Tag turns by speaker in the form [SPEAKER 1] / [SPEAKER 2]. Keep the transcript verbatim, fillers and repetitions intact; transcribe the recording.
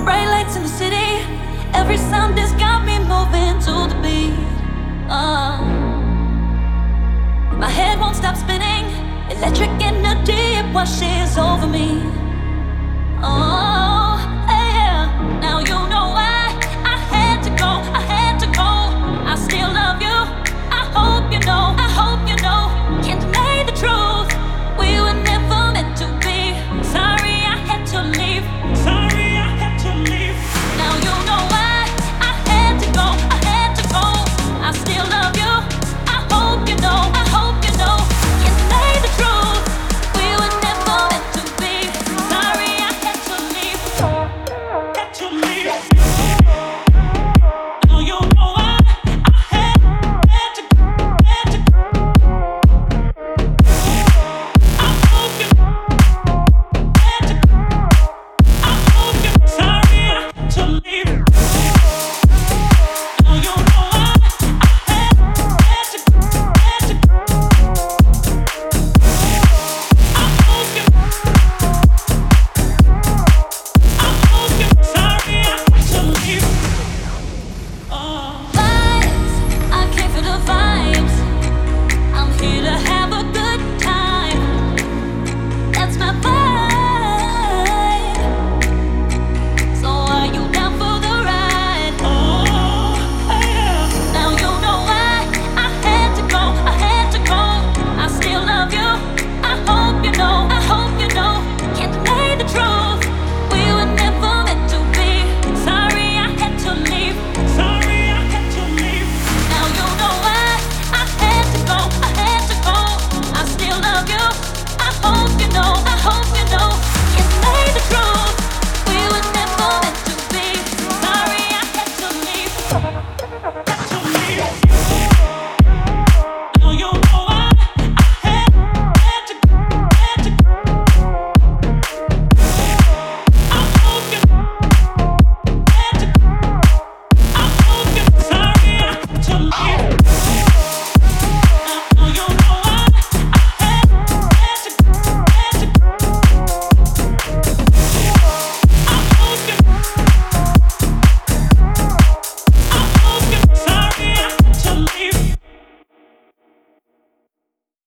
[SPEAKER 1] bright lights in the city. Every sound has got me moving to the beat. Uh, my head won't stop spinning. Electric energy, it washes over me. Oh.